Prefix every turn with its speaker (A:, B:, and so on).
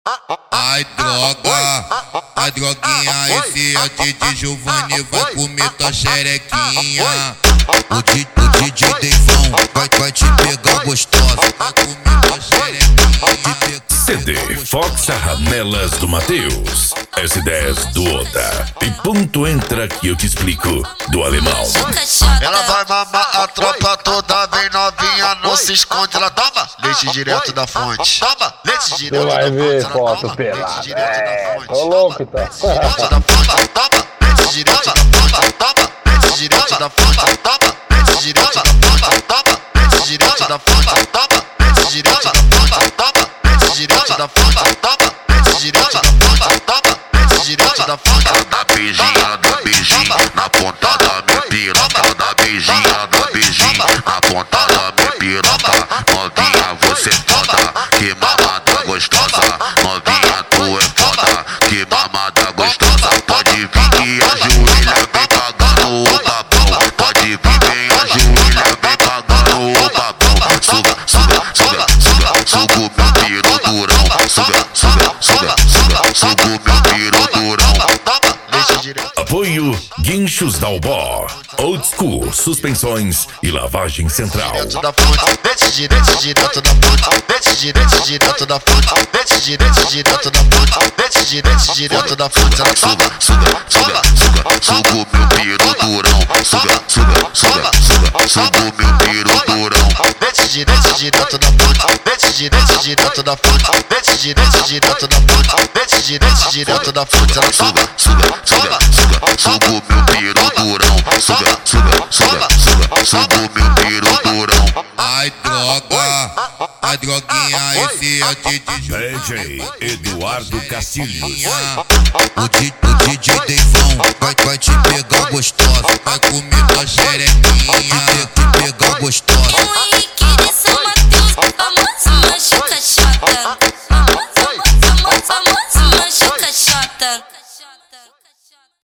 A: Ai droga, a droguinha, esse é o DJ Giovanni, vai comer tua xerequinha. O DJ Deivão vai te pegar gostosa, vai comer tua xerequinha.
B: CD Fox Ramelas do Matheus, S10 do Oda. E ponto entra que eu te explico do alemão.
C: Ela vai mamar a tropa toda, bem novinha, não se esconde. Ela toma leite direto da fonte. Toma leite direto da fonte.
D: Você vai ver foto pelada. Tô louco então.
C: Toma leite direto da fonte. Toma leite direto da fonte. Toma leite direto da fonte. Toma leite direto da fonte. Toma leite direto da fonte. Toma leite direto da fonte. Toma leite direto da fonte. Toma leite direto da fonte.
E: Dá beijinho na ponta da minha piroca. Dá beijinho na ponta da minha piroca. Novinha, você foda, que mamada gostosa. Novinha, tu é foda, que mamada gostosa. Pode vir que ajoelha, vem pagando o babão. Pode vir, vem ajoelha, vem pagando o babão. Suga, suga, suga, suga, suga o meu piro durão. Suga, suga, suga, suga, suga o meu piro durão.
B: Apoio Guinchos Dalbó, Old School, suspensões e lavagem central.
C: Direto da fonte, leite direto da fonte, leite direto da fonte, leite direto da fonte, leite direto da fonte. Ela
E: suga, suga, suga, suga, suga o meu piro durão. Suga, suga, suga, suga, suga o meu piro durão.
C: Leite direto da fonte, leite direto da fonte, leite direto da fonte, leite direto da fonte. Ela
E: suga, suga, suga, suga, suga o meu piro durão. Suga, suga, suga, suga, suga o meu piro durão.
A: Ai droga, a droguinha, esse é o
B: DJ Eduardo Castilhos.
A: O DJ Deivão vai te pegar gostosa, vai comer tua xerequinha. Te pegar gostosa.